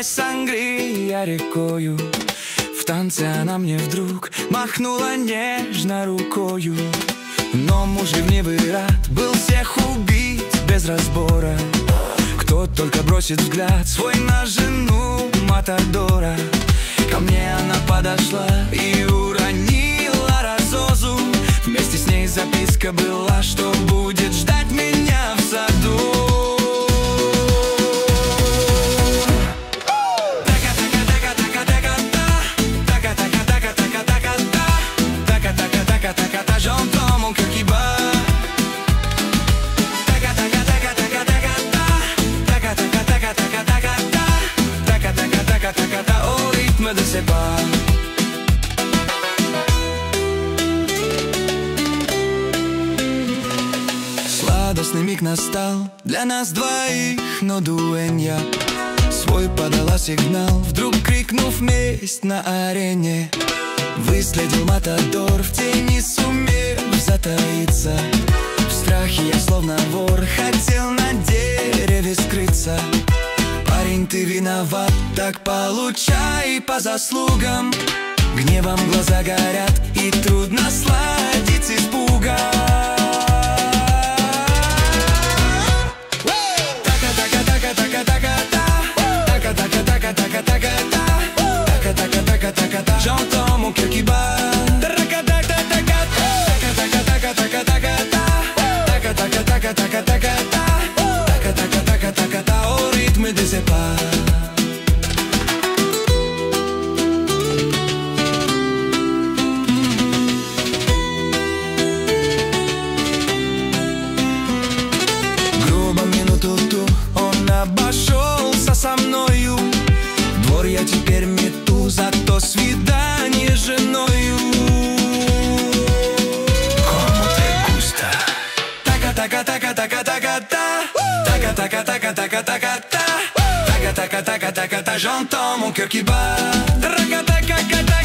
лилась сангрия рекою. В танце она мне вдруг махнула нежно рукою. Но мужественный рад был всех убить без разбора. Кто только бросит взгляд свой на жену Матадора. Ко мне она подошла и уронила розозу. Вместе с ней записка была, что будет ждать меня в саду. J'entends mon cœur qui bat. Au rythme de ses pas. Сладостный миг настал для нас двоих, но дуэнья свой подала сигнал, вдруг крикнув месть на арене. Выследил Матадор в тени, сумев затаиться. В страхе я словно вор хотел на дереве скрыться. Парень, ты виноват, так получай по заслугам. Гневом глаза горят и трудно сладить испугом. J'entends mon cœur qui bat. Au rythme de ses pas. Грубо минуту ту он обошелся со мною. Двор я теперь мету, зато свидание с женою. Como te gusta. J'entends mon cœur qui bat.